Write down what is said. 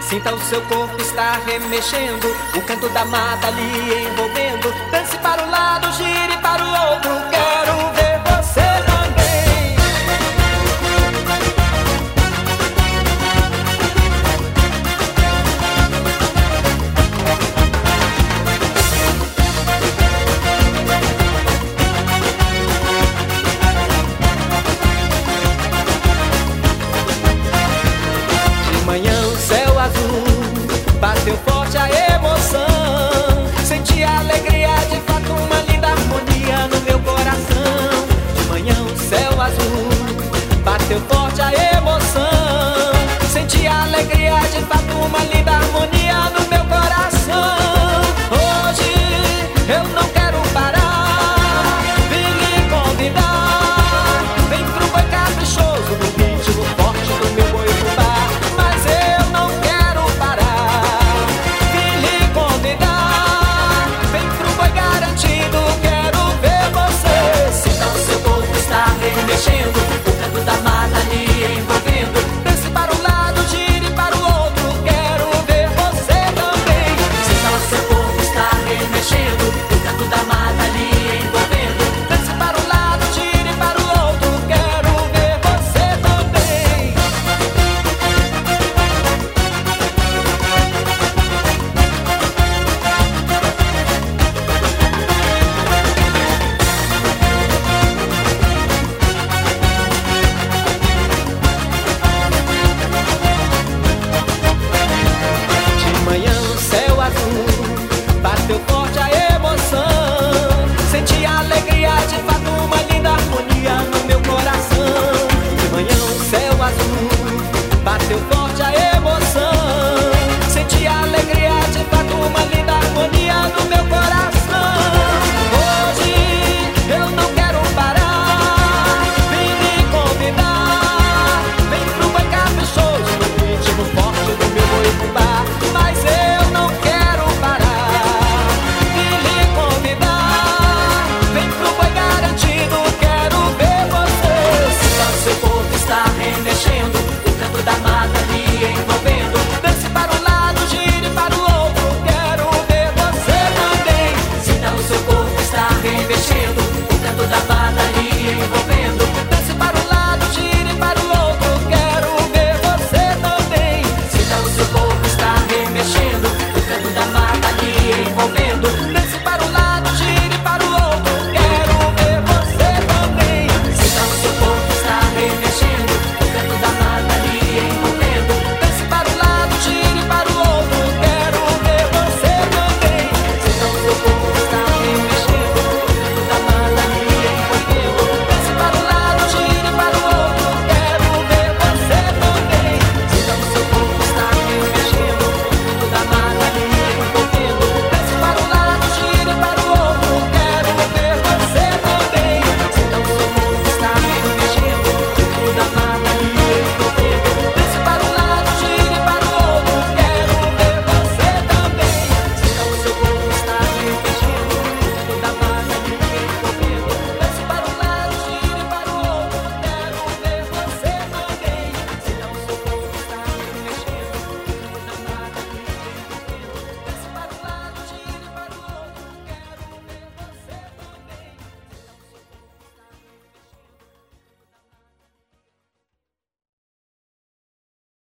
Sinta o seu corpo estar remexendo, o canto da mata lhe envolvendo. Dance para um lado, gire para o outro, quero ver você também. De manhã o céu azul bateu forte a emoção. Senti a alegria, de fato uma linda harmonia no meu coração. De manhã o céu azul bateu forte